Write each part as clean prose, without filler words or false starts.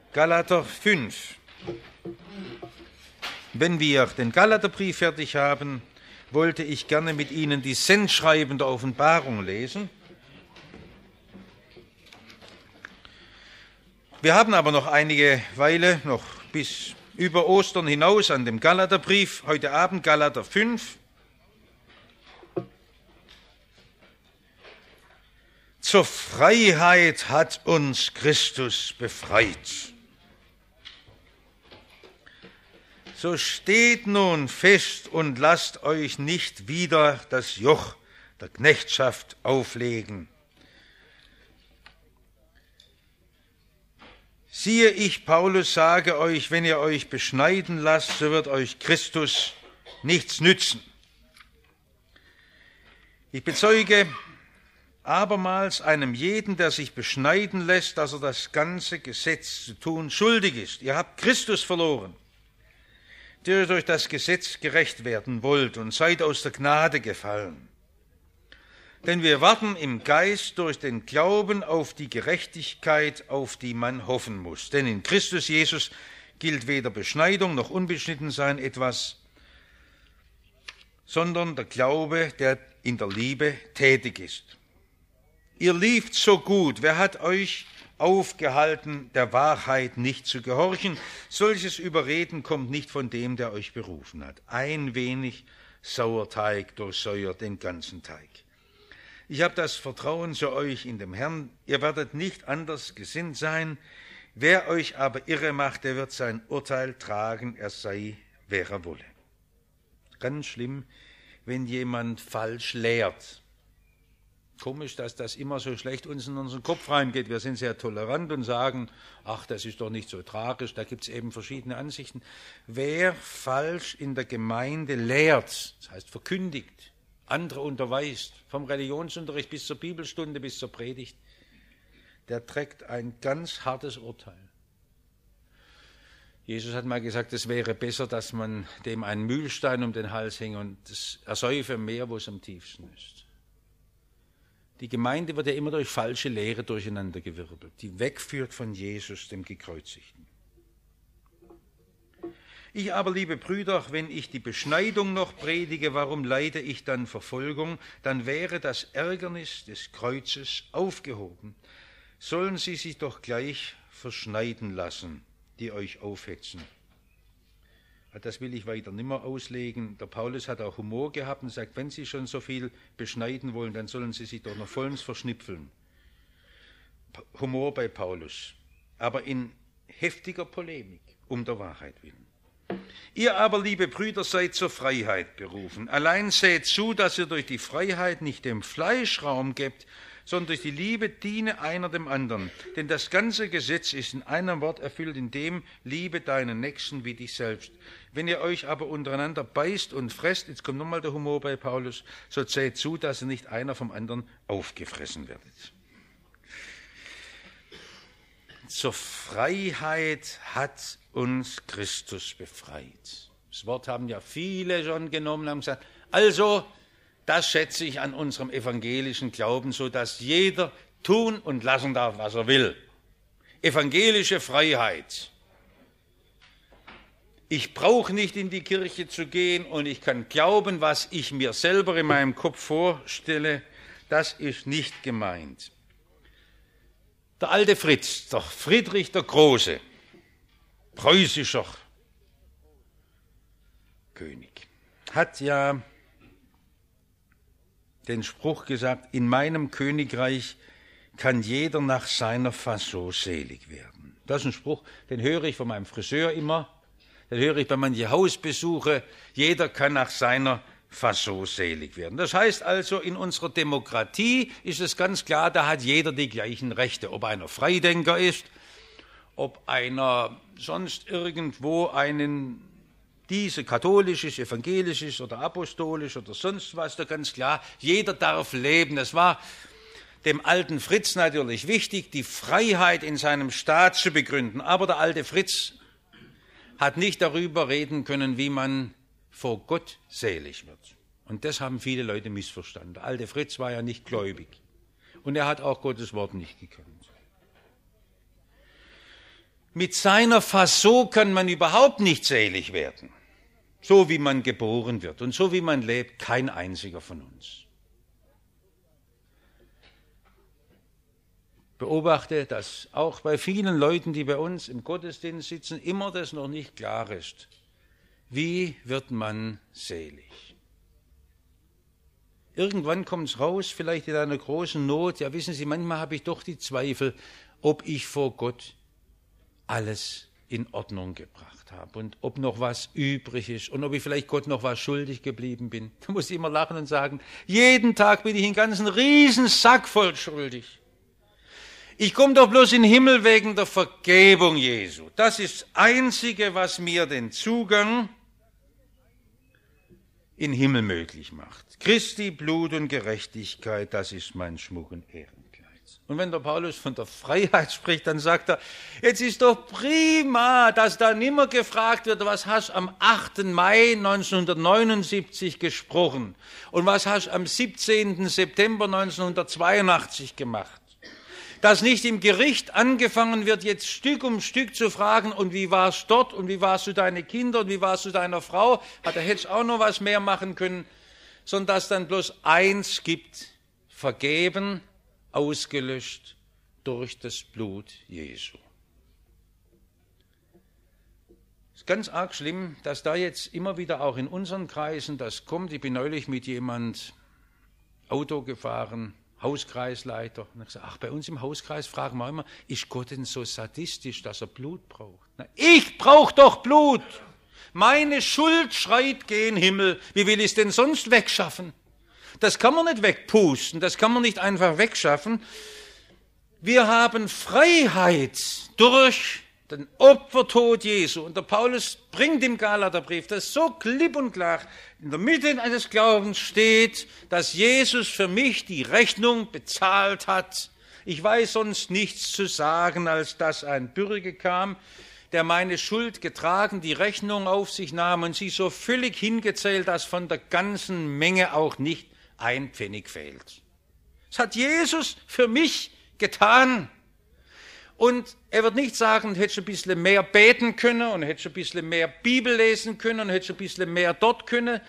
Galater 5. Wenn wir den Galaterbrief fertig haben, wollte ich gerne mit Ihnen die Sendschreiben der Offenbarung lesen. Wir haben aber noch einige Weile, noch bis über Ostern hinaus an dem Galaterbrief. Heute Abend Galater 5. Zur Freiheit hat uns Christus befreit. So steht nun fest und lasst euch nicht wieder das Joch der Knechtschaft auflegen. Siehe, ich, Paulus, sage euch, wenn ihr euch beschneiden lasst, so wird euch Christus nichts nützen. Ich bezeuge abermals einem jeden, der sich beschneiden lässt, dass er das ganze Gesetz zu tun schuldig ist. Ihr habt Christus verloren, der ihr durch das Gesetz gerecht werden wollt und seid aus der Gnade gefallen. Denn wir warten im Geist durch den Glauben auf die Gerechtigkeit, auf die man hoffen muss. Denn in Christus Jesus gilt weder Beschneidung noch Unbeschnittensein etwas, sondern der Glaube, der in der Liebe tätig ist. Ihr lieft so gut, wer hat euch aufgehalten, der Wahrheit nicht zu gehorchen? Solches Überreden kommt nicht von dem, der euch berufen hat. Ein wenig Sauerteig durchsäuert den ganzen Teig. Ich habe das Vertrauen zu euch in dem Herrn, ihr werdet nicht anders gesinnt sein. Wer euch aber irre macht, der wird sein Urteil tragen, er sei, wer er wolle. Ganz schlimm, wenn jemand falsch lehrt. Komisch, dass das immer so schlecht uns in unseren Kopf reingeht. Wir sind sehr tolerant und sagen, ach, das ist doch nicht so tragisch, da gibt es eben verschiedene Ansichten. Wer falsch in der Gemeinde lehrt, das heißt verkündigt, andere unterweist, vom Religionsunterricht bis zur Bibelstunde, bis zur Predigt, der trägt ein ganz hartes Urteil. Jesus hat mal gesagt, es wäre besser, dass man dem einen Mühlstein um den Hals hänge und er säufe im Meer, wo es am tiefsten ist. Die Gemeinde wird ja immer durch falsche Lehre durcheinandergewirbelt, die wegführt von Jesus, dem Gekreuzigten. Ich aber, liebe Brüder, wenn ich die Beschneidung noch predige, warum leide ich dann Verfolgung? Dann wäre das Ärgernis des Kreuzes aufgehoben. Sollen sie sich doch gleich verschneiden lassen, die euch aufhetzen. Das will ich weiter nimmer auslegen. Der Paulus hat auch Humor gehabt und sagt, wenn Sie schon so viel beschneiden wollen, dann sollen Sie sich doch noch vollends verschnipfeln. Humor bei Paulus, aber in heftiger Polemik, um der Wahrheit willen. Ihr aber, liebe Brüder, seid zur Freiheit berufen. Allein seht zu, dass ihr durch die Freiheit nicht dem Fleisch Raum gebt, sondern durch die Liebe diene einer dem anderen. Denn das ganze Gesetz ist in einem Wort erfüllt, in dem liebe deinen Nächsten wie dich selbst. Wenn ihr euch aber untereinander beißt und fresst, jetzt kommt nochmal der Humor bei Paulus, so seht zu, dass ihr nicht einer vom anderen aufgefressen werdet. Zur Freiheit hat uns Christus befreit. Das Wort haben ja viele schon genommen und haben gesagt, also, das schätze ich an unserem evangelischen Glauben, so dass jeder tun und lassen darf, was er will. Evangelische Freiheit. Ich brauche nicht in die Kirche zu gehen und ich kann glauben, was ich mir selber in meinem Kopf vorstelle. Das ist nicht gemeint. Der alte Fritz, der Friedrich der Große, preußischer König, hat ja den Spruch gesagt, in meinem Königreich kann jeder nach seiner Fasson selig werden. Das ist ein Spruch, den höre ich von meinem Friseur immer, den höre ich bei manchen Hausbesuche, jeder kann nach seiner Fasson selig werden. Das heißt also, in unserer Demokratie ist es ganz klar, da hat jeder die gleichen Rechte, ob einer Freidenker ist, ob einer sonst irgendwo diese katholisch ist, evangelisch ist oder apostolisch oder sonst was, da ganz klar, jeder darf leben. Das war dem alten Fritz natürlich wichtig, die Freiheit in seinem Staat zu begründen. Aber der alte Fritz hat nicht darüber reden können, wie man vor Gott selig wird. Und das haben viele Leute missverstanden. Der alte Fritz war ja nicht gläubig. Und er hat auch Gottes Wort nicht gekannt. mit seiner Fasson kann man überhaupt nicht selig werden. So wie man geboren wird und so wie man lebt, kein einziger von uns. Beobachte, dass auch bei vielen Leuten, die bei uns im Gottesdienst sitzen, immer das noch nicht klar ist. Wie wird man selig? Irgendwann kommt es raus, vielleicht in einer großen Not. Ja, wissen Sie, manchmal habe ich doch die Zweifel, ob ich vor Gott alles in Ordnung gebracht habe und ob noch was übrig ist und ob ich vielleicht Gott noch was schuldig geblieben bin. Da muss ich immer lachen und sagen, jeden Tag bin ich einen ganzen Riesensack voll schuldig. Ich komme doch bloß in den Himmel wegen der Vergebung Jesu. Das ist das Einzige, was mir den Zugang in den Himmel möglich macht. Christi Blut und Gerechtigkeit, das ist mein Schmuck und Ehrenkleid. Und wenn der Paulus von der Freiheit spricht, dann sagt er, jetzt ist doch prima, dass da nimmer gefragt wird, was hast du am 8. Mai 1979 gesprochen und was hast du am 17. September 1982 gemacht. Dass nicht im Gericht angefangen wird, jetzt Stück um Stück zu fragen, und wie war es dort, und wie warst du deine Kinder, und wie warst du deiner Frau, da hättest du auch noch was mehr machen können, sondern dass dann bloß eins gibt, vergeben, ausgelöscht durch das Blut Jesu. Es ist ganz arg schlimm, dass da jetzt immer wieder auch in unseren Kreisen das kommt. Ich bin neulich mit jemand Auto gefahren, Hauskreisleiter. Und ich gesagt, ach, bei uns im Hauskreis fragen wir immer, ist Gott denn so sadistisch, dass er Blut braucht? Na, ich brauche doch Blut. Meine Schuld schreit gen Himmel. Wie will ich es denn sonst wegschaffen? Das kann man nicht wegpusten, das kann man nicht einfach wegschaffen. Wir haben Freiheit durch den Opfertod Jesu. Und der Paulus bringt im Galaterbrief, das so klipp und klar in der Mitte eines Glaubens steht, dass Jesus für mich die Rechnung bezahlt hat. Ich weiß sonst nichts zu sagen, als dass ein Bürger kam, der meine Schuld getragen, die Rechnung auf sich nahm und sie so völlig hingezählt, dass von der ganzen Menge auch nicht ein Pfennig fehlt. Das hat Jesus für mich getan. Und er wird nicht sagen, hättest du ein bisschen mehr beten können und hättest du ein bisschen mehr Bibel lesen können und hättest du ein bisschen mehr dort können.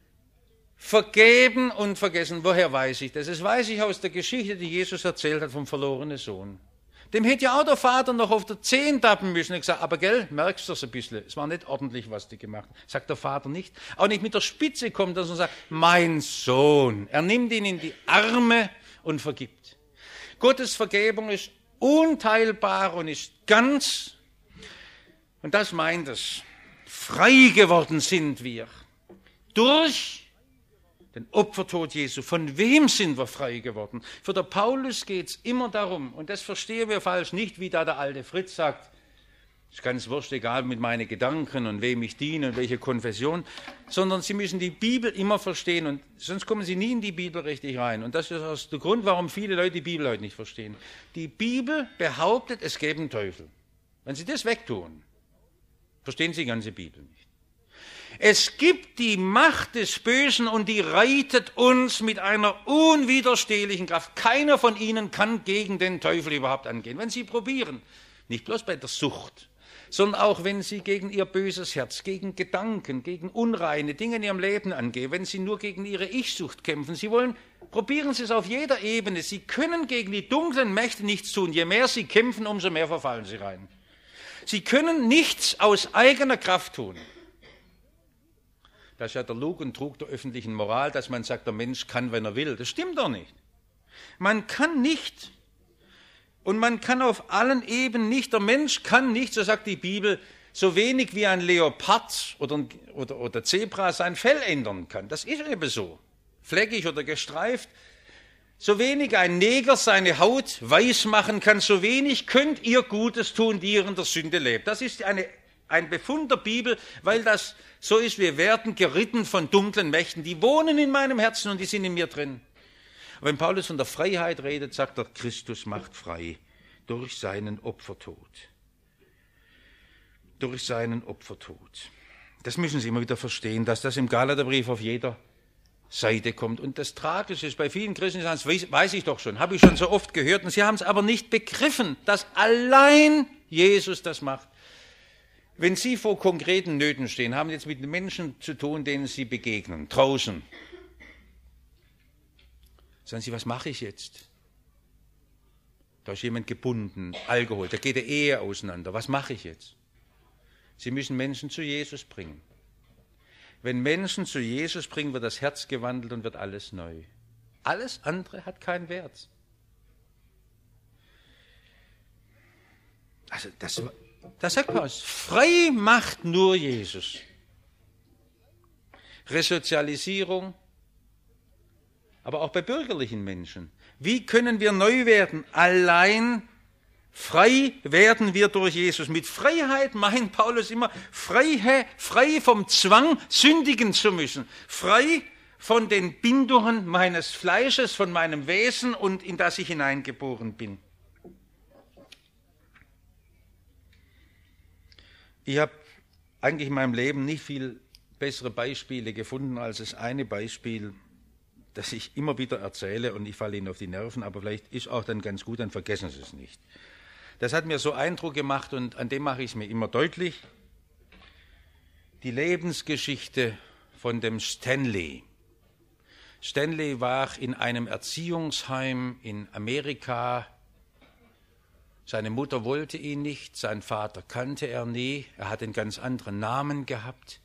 Vergeben und vergessen. Woher weiß ich das? Das weiß ich aus der Geschichte, die Jesus erzählt hat vom verlorenen Sohn. Dem hätte ja auch der Vater noch auf der Zehen tappen müssen. Ich gesagt, aber gell, merkst du das ein bisschen? Es war nicht ordentlich, was die gemacht haben. Sagt der Vater nicht. Auch nicht mit der Spitze kommt, dass er sagt, mein Sohn. Er nimmt ihn in die Arme und vergibt. Gottes Vergebung ist unteilbar und ist ganz. Und das meint es. Frei geworden sind wir durch den Opfertod Jesu. Von wem sind wir frei geworden? Für der Paulus geht es immer darum, und das verstehen wir falsch, nicht wie da der alte Fritz sagt, ist ganz wurscht, egal mit meinen Gedanken und wem ich diene und welche Konfession, sondern Sie müssen die Bibel immer verstehen und sonst kommen Sie nie in die Bibel richtig rein. Und das ist der Grund, warum viele Leute die Bibel heute nicht verstehen. Die Bibel behauptet, es gäbe einen Teufel. Wenn Sie das wegtun, verstehen Sie die ganze Bibel nicht. Es gibt die Macht des Bösen und die reitet uns mit einer unwiderstehlichen Kraft. Keiner von Ihnen kann gegen den Teufel überhaupt angehen. Wenn Sie probieren, nicht bloß bei der Sucht, sondern auch wenn Sie gegen Ihr böses Herz, gegen Gedanken, gegen unreine Dinge in Ihrem Leben angehen, wenn Sie nur gegen Ihre Ich-Sucht kämpfen, Sie wollen, probieren Sie es auf jeder Ebene. Sie können gegen die dunklen Mächte nichts tun. Je mehr Sie kämpfen, umso mehr verfallen Sie rein. Sie können nichts aus eigener Kraft tun. Das ist ja der Lug und Trug der öffentlichen Moral, dass man sagt, der Mensch kann, wenn er will. Das stimmt doch nicht. Man kann nicht. Und man kann auf allen Ebenen nicht. Der Mensch kann nicht, so sagt die Bibel, so wenig wie ein Leopard oder Zebra sein Fell ändern kann. Das ist eben so. Fleckig oder gestreift. So wenig ein Neger seine Haut weiß machen kann, so wenig könnt ihr Gutes tun, die ihr in der Sünde lebt. Das ist ein Befund der Bibel, weil das so ist, wir werden geritten von dunklen Mächten, die wohnen in meinem Herzen und die sind in mir drin. Und wenn Paulus von der Freiheit redet, sagt er, Christus macht frei durch seinen Opfertod. Durch seinen Opfertod. Das müssen Sie immer wieder verstehen, dass das im Galaterbrief auf jeder Seite kommt. Und das Tragische ist, bei vielen Christen, das weiß ich doch schon, habe ich schon so oft gehört, und sie haben es aber nicht begriffen, dass allein Jesus das macht. Wenn Sie vor konkreten Nöten stehen, haben jetzt mit Menschen zu tun, denen Sie begegnen, draußen. Sagen Sie, was mache ich jetzt? Da ist jemand gebunden, Alkohol, da geht die Ehe auseinander. Was mache ich jetzt? Sie müssen Menschen zu Jesus bringen. Wenn Menschen zu Jesus bringen, wird das Herz gewandelt und wird alles neu. Alles andere hat keinen Wert. Also das sagt Paulus. Frei macht nur Jesus. Resozialisierung, aber auch bei bürgerlichen Menschen. Wie können wir neu werden? Allein frei werden wir durch Jesus. Mit Freiheit meint Paulus immer frei vom Zwang, sündigen zu müssen. Frei von den Bindungen meines Fleisches, von meinem Wesen und in das ich hineingeboren bin. Ich habe eigentlich in meinem Leben nicht viel bessere Beispiele gefunden als das eine Beispiel, das ich immer wieder erzähle und ich falle Ihnen auf die Nerven, aber vielleicht ist auch dann ganz gut, dann vergessen Sie es nicht. Das hat mir so Eindruck gemacht und an dem mache ich es mir immer deutlich. Die Lebensgeschichte von dem Stanley. Stanley war in einem Erziehungsheim in Amerika. Seine Mutter wollte ihn nicht, sein Vater kannte er nie, er hat einen ganz anderen Namen gehabt.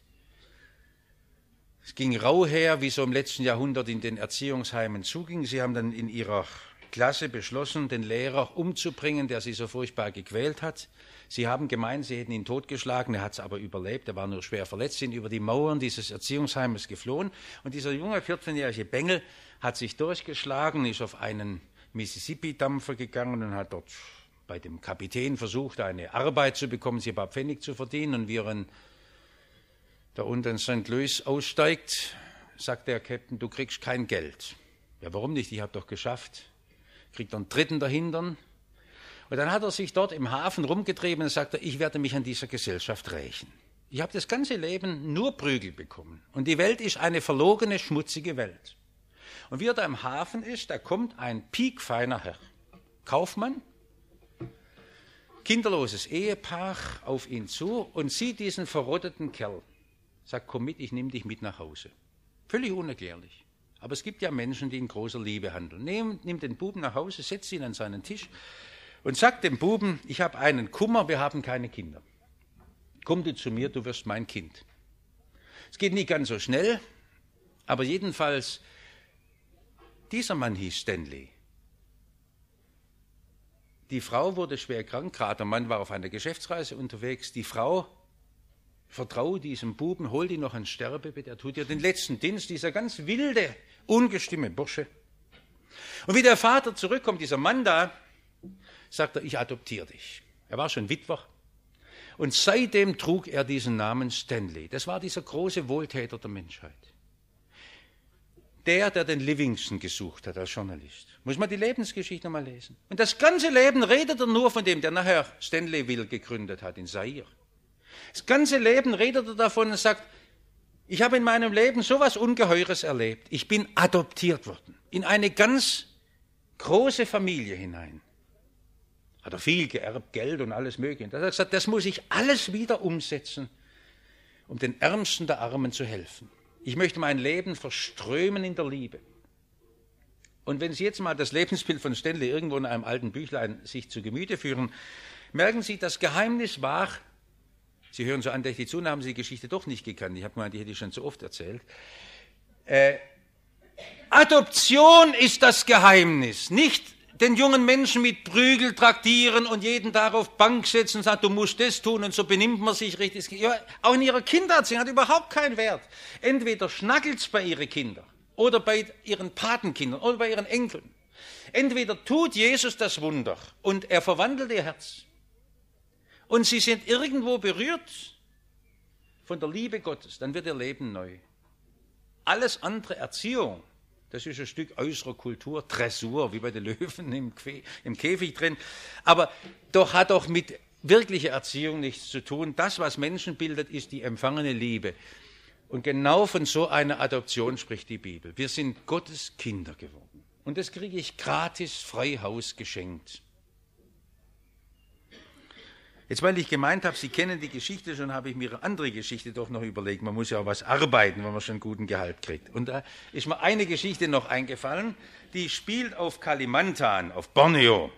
Es ging rau her, wie so im letzten Jahrhundert in den Erziehungsheimen zuging. Sie haben dann in ihrer Klasse beschlossen, den Lehrer umzubringen, der sie so furchtbar gequält hat. Sie haben gemeint, sie hätten ihn totgeschlagen, er hat es aber überlebt, er war nur schwer verletzt, sind über die Mauern dieses Erziehungsheimes geflohen. Und dieser junge 14-jährige Bengel hat sich durchgeschlagen, ist auf einen Mississippi-Dampfer gegangen und hat dort bei dem Kapitän versucht, eine Arbeit zu bekommen, sie ein paar Pfennig zu verdienen. Und wie er da unten in St. Louis aussteigt, sagt der Captain, du kriegst kein Geld. Ja, warum nicht? Ich habe doch geschafft. Kriegt einen Dritten dahinter. Und dann hat er sich dort im Hafen rumgetrieben und sagt, ich werde mich an dieser Gesellschaft rächen. Ich habe das ganze Leben nur Prügel bekommen. Und die Welt ist eine verlogene, schmutzige Welt. Und wie er da im Hafen ist, da kommt ein piekfeiner Herr, Kaufmann, kinderloses Ehepaar auf ihn zu und sieht diesen verrotteten Kerl. Sagt, komm mit, ich nehme dich mit nach Hause. Völlig unerklärlich. Aber es gibt ja Menschen, die in großer Liebe handeln. Nimm den Buben nach Hause, setzt ihn an seinen Tisch und sagt dem Buben, ich habe einen Kummer, wir haben keine Kinder. Komm du zu mir, du wirst mein Kind. Es geht nicht ganz so schnell, aber jedenfalls, dieser Mann hieß Stanley. Die Frau wurde schwer krank, gerade der Mann war auf einer Geschäftsreise unterwegs. Die Frau vertraut diesem Buben, holt ihn noch ans Sterbebett, er tut ihr den letzten Dienst, dieser ganz wilde, ungestimme Bursche. Und wie der Vater zurückkommt, dieser Mann da, sagt er, ich adoptiere dich. Er war schon Witwer. Und seitdem trug er diesen Namen Stanley. Das war dieser große Wohltäter der Menschheit. Der den Livingston gesucht hat als Journalist. Muss man die Lebensgeschichte nochmal lesen. Und das ganze Leben redet er nur von dem, der nachher Stanleyville gegründet hat in Zaire. Das ganze Leben redet er davon und sagt, ich habe in meinem Leben so etwas Ungeheures erlebt. Ich bin adoptiert worden in eine ganz große Familie hinein. Hat er viel geerbt, Geld und alles Mögliche. Und er hat gesagt, das muss ich alles wieder umsetzen, um den Ärmsten der Armen zu helfen. Ich möchte mein Leben verströmen in der Liebe. Und wenn Sie jetzt mal das Lebensbild von Stanley irgendwo in einem alten Büchlein sich zu Gemüte führen, merken Sie, das Geheimnis war, Sie hören so andächtig zu und haben Sie die Geschichte doch nicht gekannt. Ich habe gemeint, die hätte ich schon so oft erzählt. Adoption ist das Geheimnis. Nicht den jungen Menschen mit Prügel traktieren und jeden Tag auf Bank setzen und sagen, du musst das tun und so benimmt man sich richtig. Ja, auch in ihrer Kindererziehung hat überhaupt keinen Wert. Entweder schnackelt es bei ihren Kindern oder bei ihren Patenkindern oder bei ihren Enkeln. Entweder tut Jesus das Wunder und er verwandelt ihr Herz und sie sind irgendwo berührt von der Liebe Gottes, dann wird ihr Leben neu. Alles andere, Erziehung, das ist ein Stück äußerer Kultur, Dressur, wie bei den Löwen im Käfig drin. Aber doch hat doch mit wirklicher Erziehung nichts zu tun. Das, was Menschen bildet, ist die empfangene Liebe. Und genau von so einer Adoption spricht die Bibel. Wir sind Gottes Kinder geworden. Und das kriege ich gratis frei Haus geschenkt. Jetzt, weil ich gemeint habe, Sie kennen die Geschichte schon, habe ich mir eine andere Geschichte doch noch überlegt. Man muss ja auch was arbeiten, wenn man schon einen guten Gehalt kriegt. Und da ist mir eine Geschichte noch eingefallen, die spielt auf Kalimantan, auf Borneo.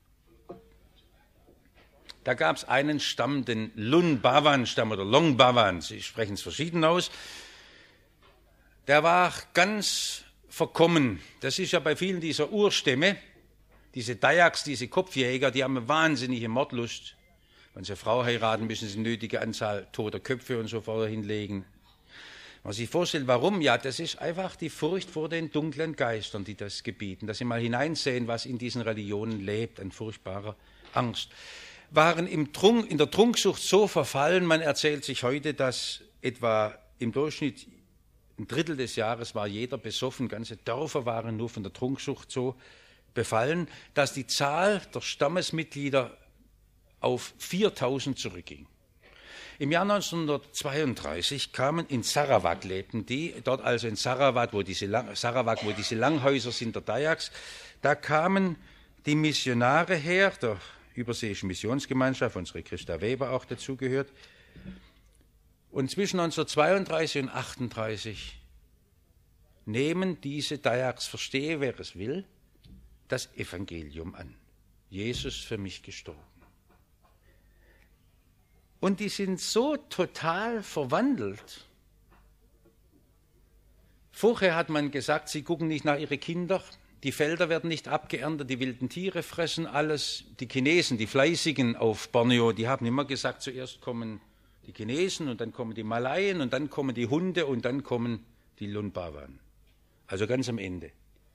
Da gab es einen Stamm, den Lunbawan-Stamm oder Longbawan, Sie sprechen es verschieden aus. Der war ganz verkommen. Das ist ja bei vielen dieser Urstämme, diese Dayaks, diese Kopfjäger, die haben eine wahnsinnige Mordlust. Wenn sie eine Frau heiraten, müssen sie eine nötige Anzahl toter Köpfe und so fort hinlegen. Wenn man sich vorstellt, warum? Ja, das ist einfach die Furcht vor den dunklen Geistern, die das gebieten. Dass sie mal hineinsehen, was in diesen Religionen lebt, an furchtbarer Angst. Waren in der Trunksucht so verfallen, man erzählt sich heute, dass etwa im Durchschnitt ein Drittel des Jahres war jeder besoffen, ganze Dörfer waren nur von der Trunksucht so befallen, dass die Zahl der Stammesmitglieder auf 4000 zurückging. Im Jahr 1932 kamen in Sarawak, lebten die, dort also in Sarawak, wo diese Langhäuser sind der Dayaks, da kamen die Missionare her, der Überseeischen Missionsgemeinschaft, unsere Christa Weber auch dazugehört. Und zwischen 1932 und 1938 nehmen diese Dayaks, verstehe wer es will, das Evangelium an. Jesus für mich gestorben. Und die sind so total verwandelt. Vorher hat man gesagt, sie gucken nicht nach ihren Kindern, die Felder werden nicht abgeerntet, die wilden Tiere fressen alles. Die Chinesen, die Fleißigen auf Borneo, die haben immer gesagt, zuerst kommen die Chinesen und dann kommen die Malaien und dann kommen die Hunde und dann kommen die Lunbawan. Also ganz am Ende.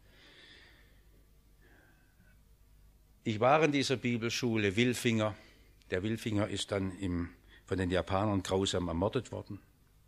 Ich war in dieser Bibelschule Wilfinger. Der Wilfinger ist dann von den Japanern grausam ermordet worden.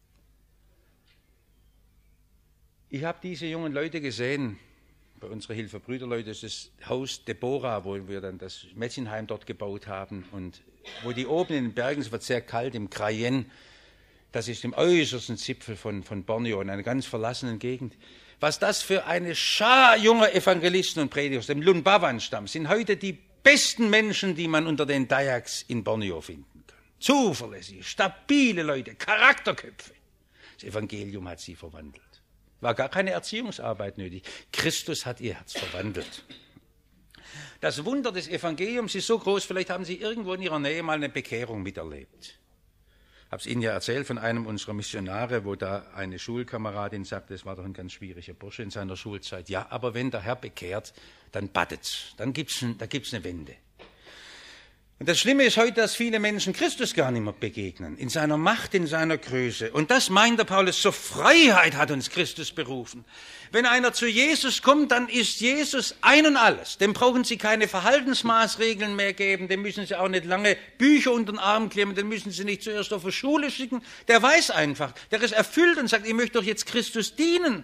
Ich habe diese jungen Leute gesehen, bei unserer Hilfe Brüderleute, das ist das Haus Deborah, wo wir dann das Mädchenheim dort gebaut haben und wo die oben in den Bergen, es wird sehr kalt, im Cayenne, das ist im äußersten Zipfel von Borneo, in einer ganz verlassenen Gegend. Was das für eine Schar junger Evangelisten und Prediger aus dem Lunbawan-Stamm sind heute die besten Menschen, die man unter den Dayaks in Borneo finden kann. Zuverlässige, stabile Leute, Charakterköpfe. Das Evangelium hat sie verwandelt. War gar keine Erziehungsarbeit nötig. Christus hat ihr Herz verwandelt. Das Wunder des Evangeliums ist so groß, vielleicht haben Sie irgendwo in Ihrer Nähe mal eine Bekehrung miterlebt. Ich habe es Ihnen ja erzählt von einem unserer Missionare, wo da eine Schulkameradin sagte, das war doch ein ganz schwieriger Bursche in seiner Schulzeit. Ja, aber wenn der Herr bekehrt, dann battet's, da gibt's eine Wende. Und das Schlimme ist heute, dass viele Menschen Christus gar nicht mehr begegnen, in seiner Macht, in seiner Größe. Und das meint der Paulus, zur Freiheit hat uns Christus berufen. Wenn einer zu Jesus kommt, dann ist Jesus ein und alles. Dem brauchen Sie keine Verhaltensmaßregeln mehr geben, dem müssen Sie auch nicht lange Bücher unter den Arm klemmen, den müssen Sie nicht zuerst auf die Schule schicken. Der weiß einfach, der ist erfüllt und sagt, ich möchte doch jetzt Christus dienen.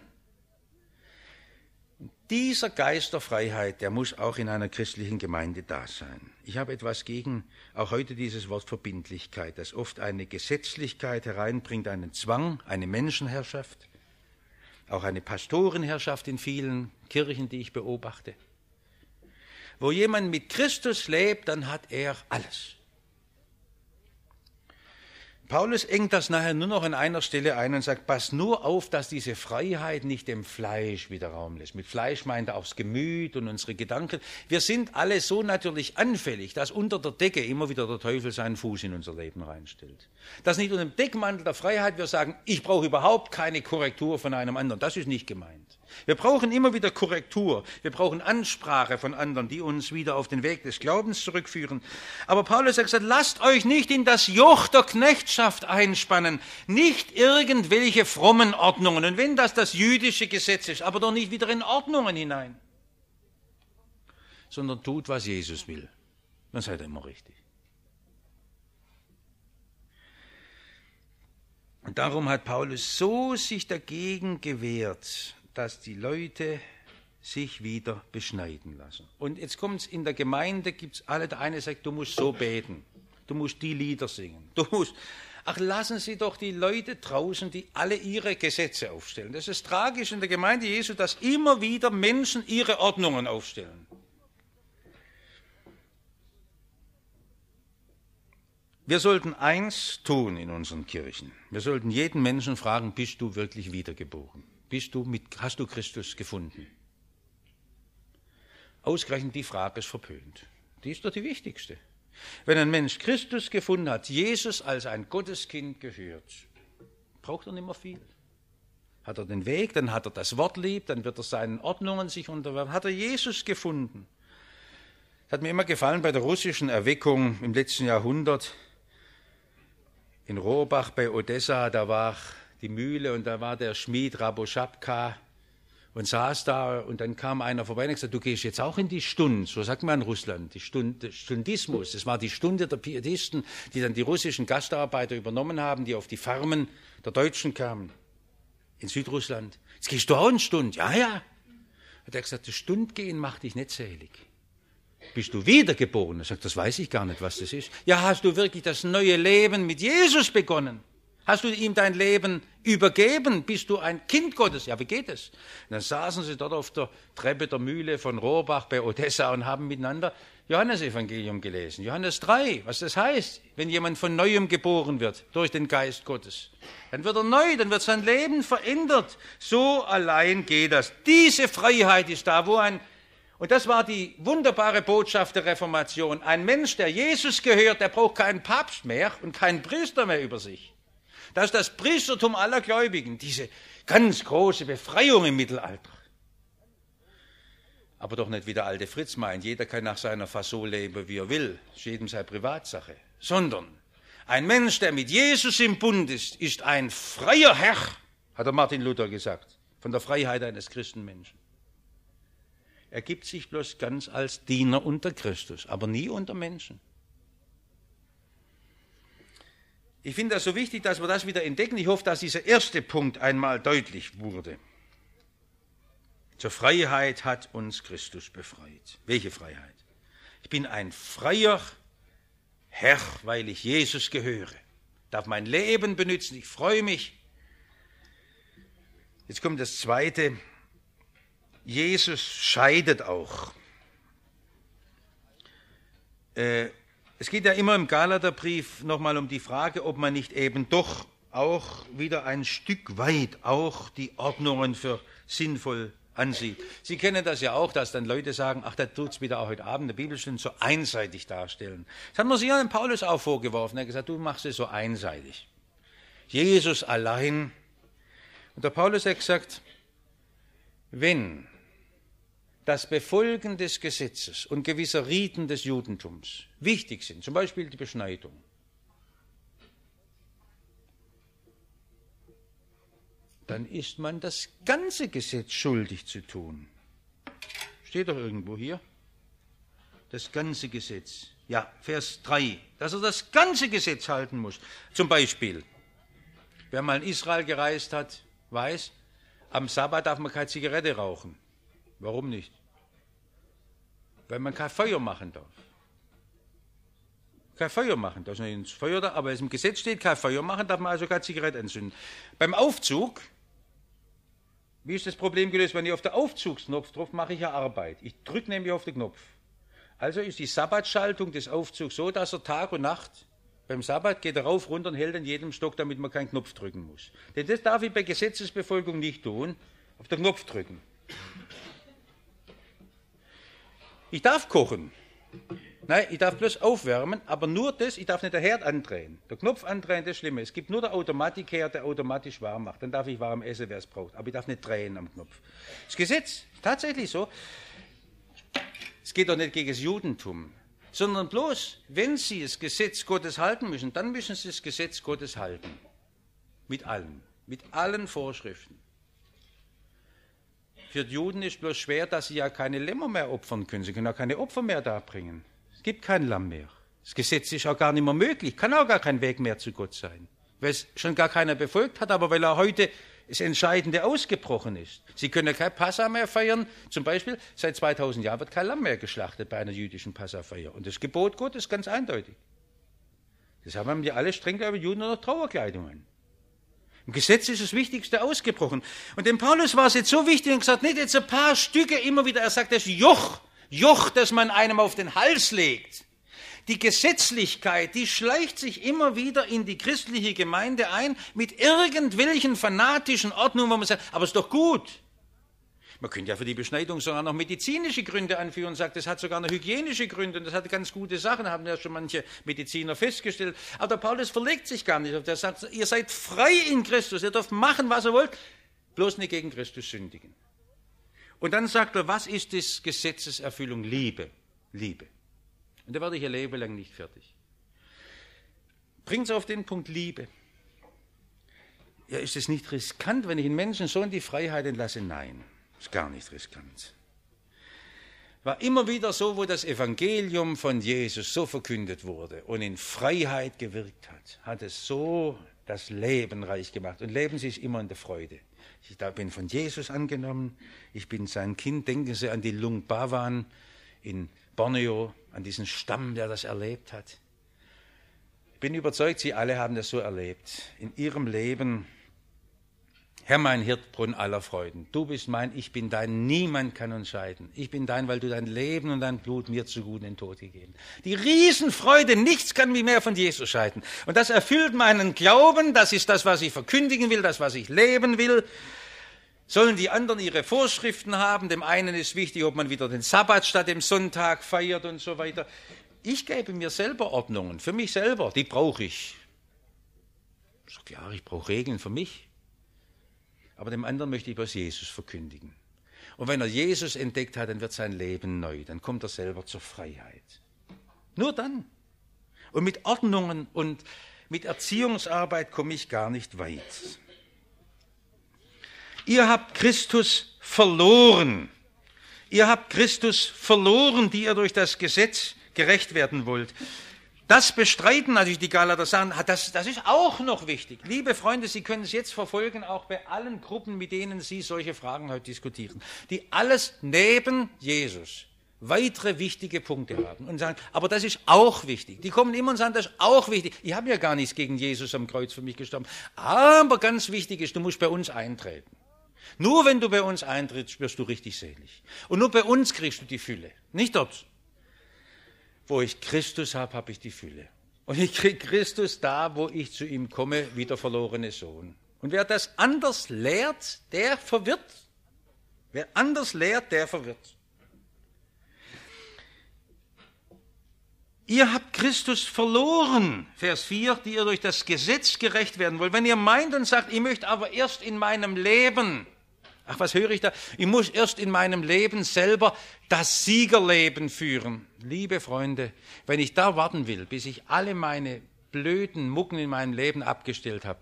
Dieser Geist der Freiheit, der muss auch in einer christlichen Gemeinde da sein. Ich habe etwas gegen auch heute dieses Wort Verbindlichkeit, das oft eine Gesetzlichkeit hereinbringt, einen Zwang, eine Menschenherrschaft, auch eine Pastorenherrschaft in vielen Kirchen, die ich beobachte. Wo jemand mit Christus lebt, dann hat er alles. Paulus engt das nachher nur noch an einer Stelle ein und sagt, pass nur auf, dass diese Freiheit nicht dem Fleisch wieder Raum lässt. Mit Fleisch meint er auch das Gemüt und unsere Gedanken. Wir sind alle so natürlich anfällig, dass unter der Decke immer wieder der Teufel seinen Fuß in unser Leben reinstellt. Dass nicht unter dem Deckmantel der Freiheit wir sagen, ich brauche überhaupt keine Korrektur von einem anderen. Das ist nicht gemeint. Wir brauchen immer wieder Korrektur. Wir brauchen Ansprache von anderen, die uns wieder auf den Weg des Glaubens zurückführen. Aber Paulus hat gesagt, lasst euch nicht in das Joch der Knechtschaft einspannen. Nicht irgendwelche frommen Ordnungen. Und wenn das jüdische Gesetz ist, aber doch nicht wieder in Ordnungen hinein. Sondern tut, was Jesus will. Dann seid ihr immer richtig. Und darum hat Paulus so sich dagegen gewehrt, dass die Leute sich wieder beschneiden lassen. Und jetzt kommt es in der Gemeinde, gibt es alle, der eine sagt, du musst so beten, du musst die Lieder singen, ach, lassen Sie doch die Leute draußen, die alle ihre Gesetze aufstellen. Das ist tragisch in der Gemeinde Jesu, dass immer wieder Menschen ihre Ordnungen aufstellen. Wir sollten eins tun in unseren Kirchen. Wir sollten jeden Menschen fragen, bist du wirklich wiedergeboren? Hast du Christus gefunden? Ausgerechnet die Frage ist verpönt. Die ist doch die wichtigste. Wenn ein Mensch Christus gefunden hat, Jesus als ein Gotteskind gehört, braucht er nicht mehr viel. Hat er den Weg, dann hat er das Wort lieb, dann wird er seinen Ordnungen sich unterwerfen. Hat er Jesus gefunden? Hat mir immer gefallen bei der russischen Erweckung im letzten Jahrhundert. In Rohrbach bei Odessa, da war die Mühle und da war der Schmied Raboschapka und saß da und dann kam einer vorbei und hat gesagt, du gehst jetzt auch in die Stunde, so sagt man in Russland, die Stundismus, das war die Stunde der Pietisten, die dann die russischen Gastarbeiter übernommen haben, die auf die Farmen der Deutschen kamen, in Südrussland. Jetzt gehst du auch in Stunde, ja. Hat er gesagt, das Stundgehen macht dich nicht selig. Bist du wiedergeboren? Er sagt, das weiß ich gar nicht, was das ist. Ja, hast du wirklich das neue Leben mit Jesus begonnen? Hast du ihm dein Leben übergeben? Bist du ein Kind Gottes? Ja, wie geht es? Und dann saßen sie dort auf der Treppe der Mühle von Rohrbach bei Odessa und haben miteinander Johannesevangelium gelesen. Johannes 3, was das heißt, wenn jemand von Neuem geboren wird durch den Geist Gottes. Dann wird er neu, dann wird sein Leben verändert. So allein geht das. Diese Freiheit ist da, und das war die wunderbare Botschaft der Reformation. Ein Mensch, der Jesus gehört, der braucht keinen Papst mehr und keinen Priester mehr über sich. Das ist das Priestertum aller Gläubigen, diese ganz große Befreiung im Mittelalter. Aber doch nicht wie der alte Fritz meint, jeder kann nach seiner Fassung leben, wie er will, ist jedem seine Privatsache. Sondern ein Mensch, der mit Jesus im Bund ist ein freier Herr, hat der Martin Luther gesagt, von der Freiheit eines Christenmenschen. Er gibt sich bloß ganz als Diener unter Christus, aber nie unter Menschen. Ich finde das so wichtig, dass wir das wieder entdecken. Ich hoffe, dass dieser erste Punkt einmal deutlich wurde. Zur Freiheit hat uns Christus befreit. Welche Freiheit? Ich bin ein freier Herr, weil ich Jesus gehöre. Ich darf mein Leben benutzen, ich freue mich. Jetzt kommt das Zweite. Jesus scheidet auch. Es geht ja immer im Galaterbrief nochmal um die Frage, ob man nicht eben doch auch wieder ein Stück weit auch die Ordnungen für sinnvoll ansieht. Sie kennen das ja auch, dass dann Leute sagen, ach, da tut es wieder auch heute Abend, eine Bibelstunde so einseitig darstellen. Das hat man sich ja dem Paulus auch vorgeworfen. Er hat gesagt, du machst es so einseitig. Jesus allein. Und der Paulus hat gesagt, wenn das Befolgen des Gesetzes und gewisser Riten des Judentums wichtig sind, zum Beispiel die Beschneidung, dann ist man das ganze Gesetz schuldig zu tun. Steht doch irgendwo hier. Das ganze Gesetz. Ja, Vers 3, dass er das ganze Gesetz halten muss. Zum Beispiel, wer mal in Israel gereist hat, weiß, am Sabbat darf man keine Zigarette rauchen. Warum nicht? Weil man kein Feuer machen darf. Kein Feuer machen, da ist nicht ins Feuer da, aber es im Gesetz steht, kein Feuer machen, darf man also keine Zigarette entzünden. Beim Aufzug, wie ist das Problem gelöst? Wenn ich auf den Aufzugsknopf drücke, mache ich ja Arbeit. Ich drücke nämlich auf den Knopf. Also ist die Sabbatschaltung des Aufzugs so, dass er Tag und Nacht, beim Sabbat geht er rauf, runter und hält an jedem Stock, damit man keinen Knopf drücken muss. Denn das darf ich bei Gesetzesbefolgung nicht tun, auf den Knopf drücken. Ich darf kochen. Nein, ich darf bloß aufwärmen, aber nur das, ich darf nicht den Herd andrehen. Der Knopf andrehen, das ist schlimm. Es gibt nur der Automatikherd, der automatisch warm macht. Dann darf ich warm essen, wer es braucht. Aber ich darf nicht drehen am Knopf. Das Gesetz ist tatsächlich so. Es geht doch nicht gegen das Judentum, sondern bloß, wenn Sie das Gesetz Gottes halten müssen, dann müssen Sie das Gesetz Gottes halten. Mit allen Vorschriften. Für die Juden ist bloß schwer, dass sie ja keine Lämmer mehr opfern können. Sie können auch keine Opfer mehr darbringen. Es gibt kein Lamm mehr. Das Gesetz ist auch gar nicht mehr möglich. Kann auch gar kein Weg mehr zu Gott sein. Weil es schon gar keiner befolgt hat, aber weil er heute das Entscheidende ausgebrochen ist. Sie können kein Passa mehr feiern. Zum Beispiel, seit 2000 Jahren wird kein Lamm mehr geschlachtet bei einer jüdischen Passafeier. Und das Gebot Gottes ist ganz eindeutig. Deshalb haben die alle strenggläubige Juden nur noch Trauerkleidungen. Im Gesetz ist das Wichtigste ausgebrochen. Und dem Paulus war es jetzt so wichtig und gesagt, nicht jetzt ein paar Stücke immer wieder, er sagt, das Joch, das man einem auf den Hals legt. Die Gesetzlichkeit, die schleicht sich immer wieder in die christliche Gemeinde ein mit irgendwelchen fanatischen Ordnungen, wo man sagt, aber ist doch gut. Man könnte ja für die Beschneidung sogar noch medizinische Gründe anführen und sagt, das hat sogar noch hygienische Gründe und das hat ganz gute Sachen, haben ja schon manche Mediziner festgestellt. Aber der Paulus verlegt sich gar nicht auf das. Er sagt, ihr seid frei in Christus, ihr dürft machen, was ihr wollt, bloß nicht gegen Christus sündigen. Und dann sagt er, was ist das Gesetzeserfüllung? Liebe. Liebe. Und da werde ich ihr Leben lang nicht fertig. Bringt es auf den Punkt Liebe. Ja, ist es nicht riskant, wenn ich einen Menschen so in die Freiheit entlasse? Nein. Ist gar nicht riskant. War immer wieder so, wo das Evangelium von Jesus so verkündet wurde und in Freiheit gewirkt hat, hat es so das Leben reich gemacht. Und Leben ist immer in der Freude. Ich bin von Jesus angenommen, ich bin sein Kind. Denken Sie an die Lung Bawan in Borneo, an diesen Stamm, der das erlebt hat. Ich bin überzeugt, Sie alle haben das so erlebt. In Ihrem Leben, Herr, mein Hirtbrunn aller Freuden, du bist mein, ich bin dein, niemand kann uns scheiden. Ich bin dein, weil du dein Leben und dein Blut mir zu in den Tod gegeben. Die Riesenfreude, nichts kann mich mehr von Jesus scheiden. Und das erfüllt meinen Glauben, das ist das, was ich verkündigen will, das, was ich leben will. Sollen die anderen ihre Vorschriften haben? Dem einen ist wichtig, ob man wieder den Sabbat statt dem Sonntag feiert und so weiter. Ich gebe mir selber Ordnungen, für mich selber, die brauche ich. So klar, ich brauche Regeln für mich. Aber dem anderen möchte ich was Jesus verkündigen. Und wenn er Jesus entdeckt hat, dann wird sein Leben neu. Dann kommt er selber zur Freiheit. Nur dann. Und mit Ordnungen und mit Erziehungsarbeit komme ich gar nicht weit. Ihr habt Christus verloren. Ihr habt Christus verloren, die ihr durch das Gesetz gerecht werden wollt. Das bestreiten natürlich die Galater, sagen, das ist auch noch wichtig. Liebe Freunde, Sie können es jetzt verfolgen, auch bei allen Gruppen, mit denen Sie solche Fragen heute diskutieren, die alles neben Jesus weitere wichtige Punkte haben und sagen, aber das ist auch wichtig. Die kommen immer und sagen, das ist auch wichtig. Ich habe ja gar nichts gegen Jesus am Kreuz für mich gestorben. Aber ganz wichtig ist, du musst bei uns eintreten. Nur wenn du bei uns eintrittst, wirst du richtig selig. Und nur bei uns kriegst du die Fülle, nicht dort. Wo ich Christus habe, habe ich die Fülle. Und ich kriege Christus da, wo ich zu ihm komme, wie der verlorene Sohn. Und wer das anders lehrt, der verwirrt. Wer anders lehrt, der verwirrt. Ihr habt Christus verloren, Vers 4, die ihr durch das Gesetz gerecht werden wollt. Wenn ihr meint und sagt, ich möchte aber erst in meinem Leben, ach, was höre ich da? Ich muss erst in meinem Leben selber das Siegerleben führen. Liebe Freunde, wenn ich da warten will, bis ich alle meine blöden Mucken in meinem Leben abgestellt habe,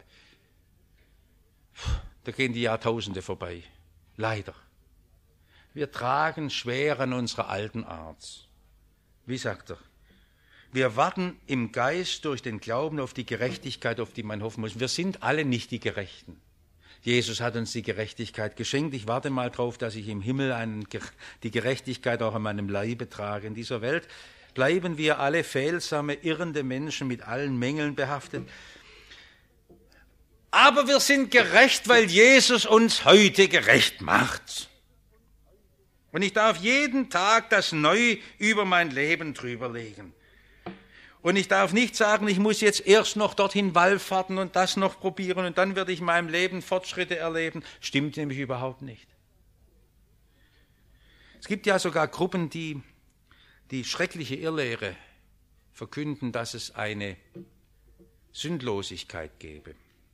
da gehen die Jahrtausende vorbei. Leider. Wir tragen schwer an unserer alten Art. Wie sagt er? Wir warten im Geist durch den Glauben auf die Gerechtigkeit, auf die man hoffen muss. Wir sind alle nicht die Gerechten. Jesus hat uns die Gerechtigkeit geschenkt. Ich warte mal drauf, dass ich im Himmel die Gerechtigkeit auch an meinem Leibe trage. In dieser Welt bleiben wir alle fehlsame, irrende Menschen mit allen Mängeln behaftet. Aber wir sind gerecht, weil Jesus uns heute gerecht macht. Und ich darf jeden Tag das neu über mein Leben drüberlegen. Und ich darf nicht sagen, ich muss jetzt erst noch dorthin wallfahrten und das noch probieren und dann werde ich in meinem Leben Fortschritte erleben. Stimmt nämlich überhaupt nicht. Es gibt ja sogar Gruppen, die schreckliche Irrlehre verkünden, dass es eine Sündlosigkeit gäbe.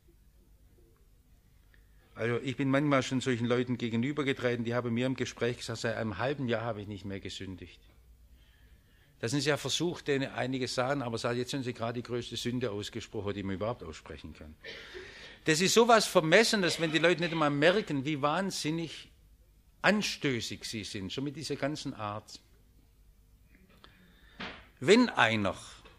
Also ich bin manchmal schon solchen Leuten gegenübergetreten, die haben mir im Gespräch gesagt, seit einem halben Jahr habe ich nicht mehr gesündigt. Das ist ja Versuch, den einige sagen, aber sagen, jetzt haben sie gerade die größte Sünde ausgesprochen, die man überhaupt aussprechen kann. Das ist sowas Vermessenes, wenn die Leute nicht einmal merken, wie wahnsinnig anstößig sie sind, schon mit dieser ganzen Art. Wenn einer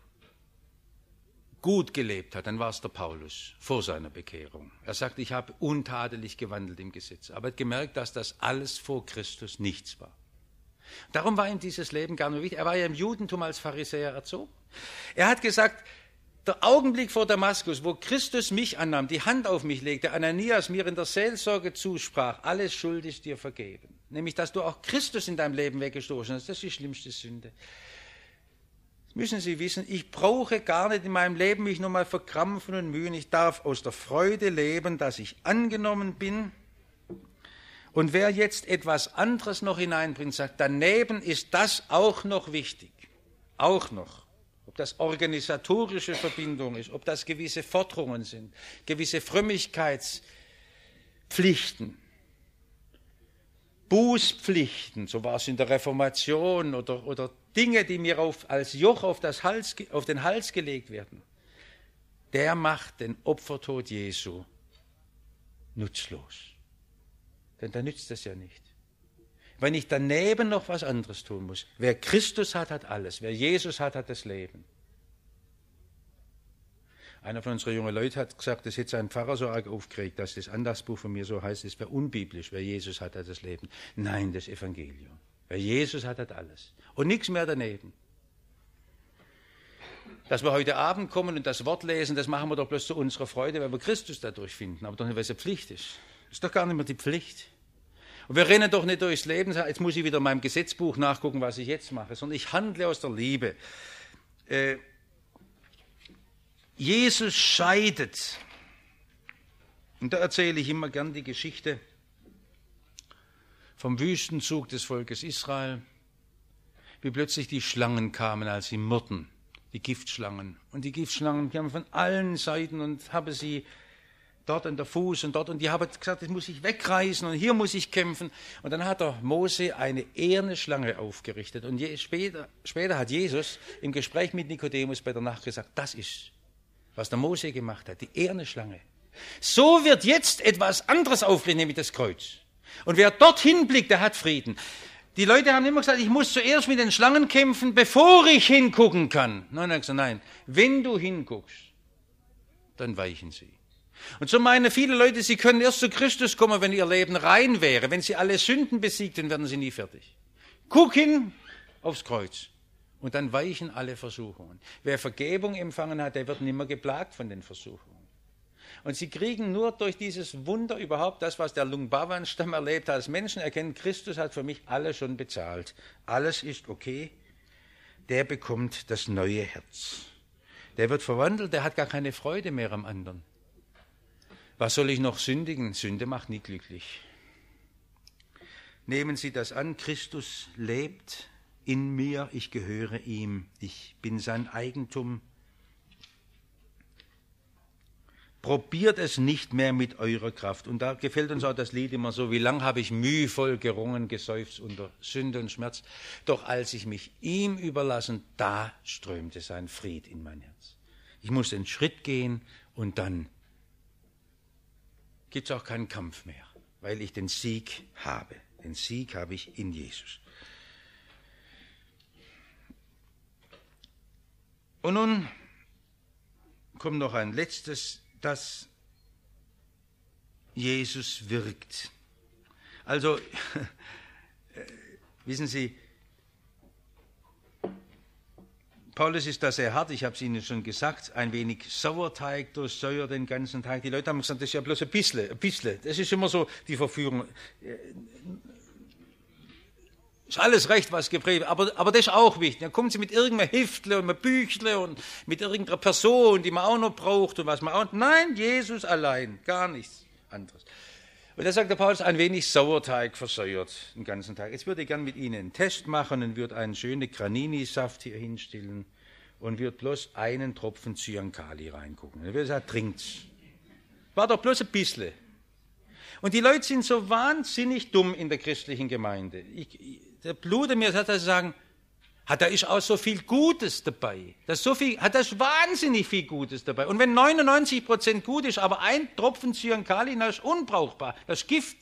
gut gelebt hat, dann war es der Paulus vor seiner Bekehrung. Er sagt, ich habe untadelig gewandelt im Gesetz, aber er hat gemerkt, dass das alles vor Christus nichts war. Darum war ihm dieses Leben gar nicht wichtig. Er war ja im Judentum als Pharisäer erzogen. Er hat gesagt, der Augenblick vor Damaskus, wo Christus mich annahm, die Hand auf mich legte, Ananias mir in der Seelsorge zusprach, alles Schuld ist dir vergeben. Nämlich, dass du auch Christus in deinem Leben weggestoßen hast, das ist die schlimmste Sünde. Das müssen Sie wissen, ich brauche gar nicht in meinem Leben mich nochmal verkrampfen und mühen. Ich darf aus der Freude leben, dass ich angenommen bin. Und wer jetzt etwas anderes noch hineinbringt, sagt, daneben ist das auch noch wichtig. Auch noch. Ob das organisatorische Verbindung ist, ob das gewisse Forderungen sind, gewisse Frömmigkeitspflichten, Bußpflichten, so war es in der Reformation, oder Dinge, die mir als Joch auf den Hals gelegt werden, der macht den Opfertod Jesu nutzlos. Denn da nützt das ja nicht. Wenn ich daneben noch was anderes tun muss. Wer Christus hat, hat alles. Wer Jesus hat, hat das Leben. Einer von unseren jungen Leuten hat gesagt, das hätte sein Pfarrer so arg aufgeregt, dass das Andachtsbuch von mir so heißt, es wäre unbiblisch. Wer Jesus hat, hat das Leben. Nein, das Evangelium. Wer Jesus hat, hat alles. Und nichts mehr daneben. Dass wir heute Abend kommen und das Wort lesen, das machen wir doch bloß zu unserer Freude, weil wir Christus dadurch finden, aber doch nicht, weil es eine Pflicht ist. Das ist doch gar nicht mehr die Pflicht. Und wir rennen doch nicht durchs Leben, jetzt muss ich wieder in meinem Gesetzbuch nachgucken, was ich jetzt mache, sondern ich handle aus der Liebe. Jesus scheidet. Und da erzähle ich immer gern die Geschichte vom Wüstenzug des Volkes Israel, wie plötzlich die Schlangen kamen, als sie murrten, die Giftschlangen. Und die Giftschlangen kamen von allen Seiten und haben sie dort an der Fuß und dort. Und die haben gesagt, das muss ich wegreißen und hier muss ich kämpfen. Und dann hat der Mose eine eherne Schlange aufgerichtet. Und später hat Jesus im Gespräch mit Nikodemus bei der Nacht gesagt, das ist, was der Mose gemacht hat, die eherne Schlange. So wird jetzt etwas anderes aufgerichtet, nämlich das Kreuz. Und wer dorthin blickt, der hat Frieden. Die Leute haben immer gesagt, ich muss zuerst mit den Schlangen kämpfen, bevor ich hingucken kann. Nein, er hat gesagt, nein, wenn du hinguckst, dann weichen sie. Und so meinen viele Leute, sie können erst zu Christus kommen, wenn ihr Leben rein wäre. Wenn sie alle Sünden besiegt, dann werden sie nie fertig. Guck hin aufs Kreuz. Und dann weichen alle Versuchungen. Wer Vergebung empfangen hat, der wird nimmer geplagt von den Versuchungen. Und sie kriegen nur durch dieses Wunder überhaupt das, was der Lungbavan-Stamm erlebt hat. Als Menschen erkennen, Christus hat für mich alles schon bezahlt. Alles ist okay. Der bekommt das neue Herz. Der wird verwandelt, der hat gar keine Freude mehr am anderen. Was soll ich noch sündigen? Sünde macht nie glücklich. Nehmen Sie das an, Christus lebt in mir, ich gehöre ihm, ich bin sein Eigentum. Probiert es nicht mehr mit eurer Kraft. Und da gefällt uns auch das Lied immer so, wie lang habe ich mühevoll gerungen, geseufzt unter Sünde und Schmerz. Doch als ich mich ihm überlassen, da strömte sein Fried in mein Herz. Ich muss den Schritt gehen und dann gibt es auch keinen Kampf mehr, weil ich den Sieg habe. Den Sieg habe ich in Jesus. Und nun kommt noch ein letztes, dass Jesus wirkt. Also, wissen Sie, Paulus ist da sehr hart, ich habe es Ihnen schon gesagt, ein wenig Sauerteig durchsäuert den ganzen Tag. Die Leute haben gesagt, das ist ja bloß ein bisschen. Das ist immer so die Verführung. Ist alles recht, was gepredigt, aber das ist auch wichtig. Dann kommen Sie mit irgendeinem Heftle und einem Büchle und mit irgendeiner Person, die man auch noch braucht und was man auch. Nein, Jesus allein, gar nichts anderes. Und da sagt der Paulus, ein wenig Sauerteig versäuert den ganzen Tag. Jetzt würde ich gern mit Ihnen einen Test machen und würde einen schönen Granini-Saft hier hinstellen und würde bloß einen Tropfen Cyankali reingucken. Dann würde ich sagen, trinkt's. War doch bloß ein bisschen. Und die Leute sind so wahnsinnig dumm in der christlichen Gemeinde. Der blutet mir, dass sie sagen, da ist auch so viel Gutes dabei. Da ist wahnsinnig viel Gutes dabei. Und wenn 99% gut ist, aber ein Tropfen Cyankali, das ist unbrauchbar, das ist Gift.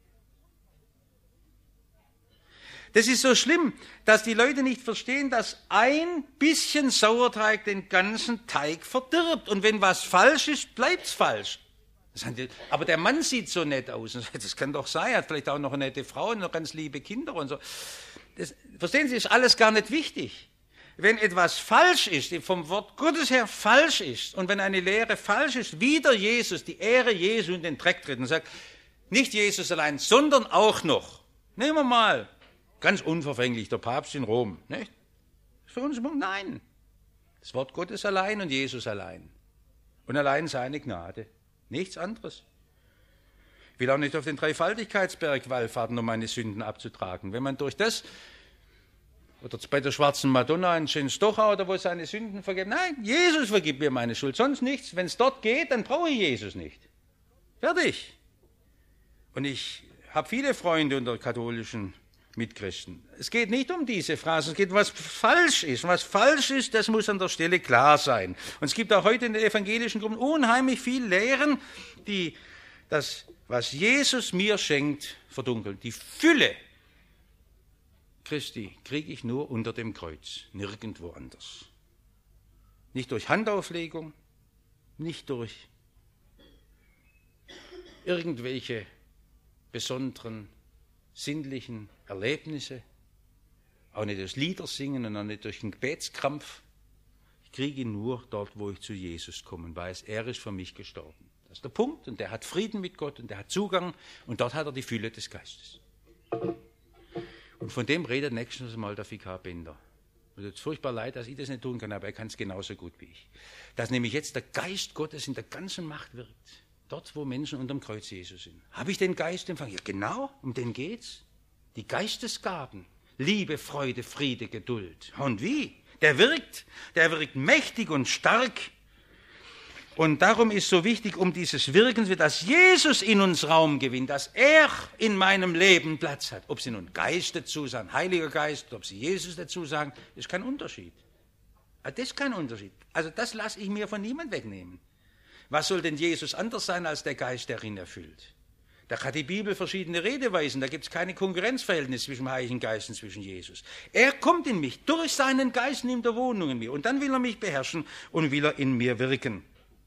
Das ist so schlimm, dass die Leute nicht verstehen, dass ein bisschen Sauerteig den ganzen Teig verdirbt. Und wenn was falsch ist, bleibt's falsch. Aber der Mann sieht so nett aus. Das kann doch sein, er hat vielleicht auch noch eine nette Frau und noch ganz liebe Kinder und so. Verstehen Sie, ist alles gar nicht wichtig. Wenn etwas falsch ist, vom Wort Gottes her falsch ist, und wenn eine Lehre falsch ist, wieder Jesus, die Ehre Jesu in den Dreck tritt und sagt, nicht Jesus allein, sondern auch noch. Nehmen wir mal, ganz unverfänglich, der Papst in Rom. Nicht? Für uns, nein. Das Wort Gottes allein und Jesus allein. Und allein seine Gnade. Nichts anderes. Ich will auch nicht auf den Dreifaltigkeitsberg wallfahrten, um meine Sünden abzutragen. Wenn man durch das, oder bei der schwarzen Madonna in Czenstochowa, oder wo seine Sünden vergeben, nein, Jesus vergibt mir meine Schuld, sonst nichts. Wenn es dort geht, dann brauche ich Jesus nicht. Fertig. Und ich habe viele Freunde unter katholischen Mitchristen. Es geht nicht um diese Phrasen, es geht um was falsch ist. Und was falsch ist, das muss an der Stelle klar sein. Und es gibt auch heute in den evangelischen Gruppen unheimlich viel Lehren, die das, was Jesus mir schenkt, verdunkeln. Die Fülle Christi kriege ich nur unter dem Kreuz, nirgendwo anders. Nicht durch Handauflegung, nicht durch irgendwelche besonderen sinnlichen Erlebnisse, auch nicht durch Liedersingen und auch nicht durch einen Gebetskrampf. Ich kriege ihn nur dort, wo ich zu Jesus komme und weiß, er ist für mich gestorben. Das ist der Punkt, und der hat Frieden mit Gott und der hat Zugang und dort hat er die Fülle des Geistes. Und von dem redet nächstes Mal der Vikar Bender. Mir tut es furchtbar leid, dass ich das nicht tun kann, aber er kann es genauso gut wie ich. Dass nämlich jetzt der Geist Gottes in der ganzen Macht wirkt. Dort, wo Menschen unterm Kreuz Jesus sind. Habe ich den Geist empfangen? Ja, genau, um den geht's. Die Geistesgaben. Liebe, Freude, Friede, Geduld. Und wie? Der wirkt mächtig und stark. Und darum ist so wichtig, um dieses Wirken, dass Jesus in uns Raum gewinnt, dass er in meinem Leben Platz hat. Ob sie nun Geist dazu sagen, Heiliger Geist, ob sie Jesus dazu sagen, ist kein Unterschied. Das ist kein Unterschied. Also das lasse ich mir von niemandem wegnehmen. Was soll denn Jesus anders sein als der Geist, der ihn erfüllt? Da hat die Bibel verschiedene Redeweisen, da gibt es keine Konkurrenzverhältnis zwischen dem Heiligen Geist und zwischen Jesus. Er kommt in mich, durch seinen Geist nimmt er Wohnung in mir und dann will er mich beherrschen und will er in mir wirken.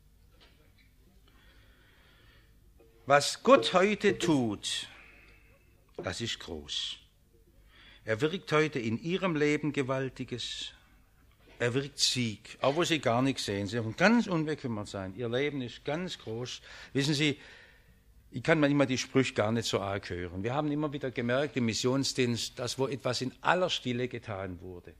Was Gott heute tut, das ist groß. Er wirkt heute in ihrem Leben Gewaltiges. Er wirkt Sieg, auch wo sie gar nichts sehen. Sie dürfen ganz unbekümmert sein. Ihr Leben ist ganz groß. Wissen Sie, ich kann manchmal die Sprüche gar nicht so arg hören. Wir haben immer wieder gemerkt im Missionsdienst, dass wo etwas in aller Stille getan wurde.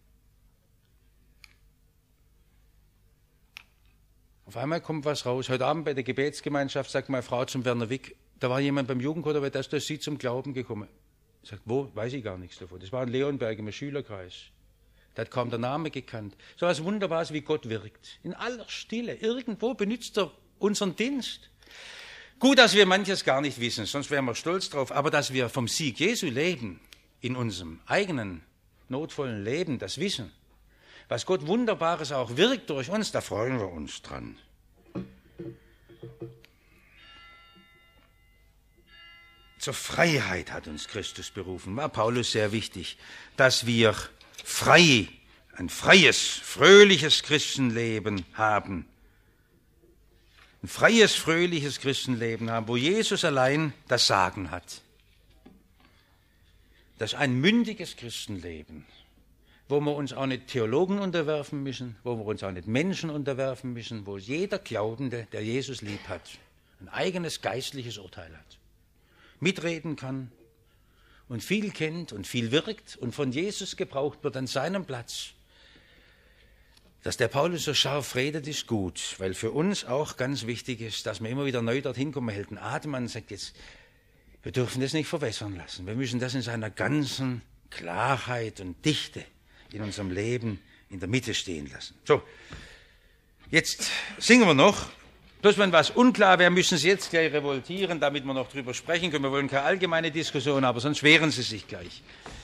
Auf einmal kommt was raus. Heute Abend bei der Gebetsgemeinschaft sagt meine Frau zum Werner Wick, da war jemand beim Jugendchor, da ist sie zum Glauben gekommen. Sagt, wo? Weiß ich gar nichts davon. Das war in Leonberg im Schülerkreis. Da hat kaum der Name gekannt. So was Wunderbares, wie Gott wirkt. In aller Stille. Irgendwo benutzt er unseren Dienst. Gut, dass wir manches gar nicht wissen, sonst wären wir stolz drauf. Aber dass wir vom Sieg Jesu leben, in unserem eigenen, notvollen Leben, das wissen, was Gott Wunderbares auch wirkt durch uns, da freuen wir uns dran. Zur Freiheit hat uns Christus berufen. War Paulus sehr wichtig, dass wir ein freies, fröhliches Christenleben haben. Ein freies, fröhliches Christenleben haben, wo Jesus allein das Sagen hat. Das ist ein mündiges Christenleben, wo wir uns auch nicht Theologen unterwerfen müssen, wo wir uns auch nicht Menschen unterwerfen müssen, wo jeder Glaubende, der Jesus lieb hat, ein eigenes geistliches Urteil hat, mitreden kann und viel kennt und viel wirkt und von Jesus gebraucht wird an seinem Platz. Dass der Paulus so scharf redet, ist gut, weil für uns auch ganz wichtig ist, dass wir immer wieder neu dorthin kommen, hält einen Atem an und sagt jetzt, wir dürfen das nicht verwässern lassen. Wir müssen das in seiner ganzen Klarheit und Dichte in unserem Leben in der Mitte stehen lassen. So, jetzt singen wir noch. Bloß wenn was unklar wäre, müssen Sie jetzt gleich revoltieren, damit wir noch drüber sprechen können. Wir wollen keine allgemeine Diskussion, aber sonst wehren Sie sich gleich.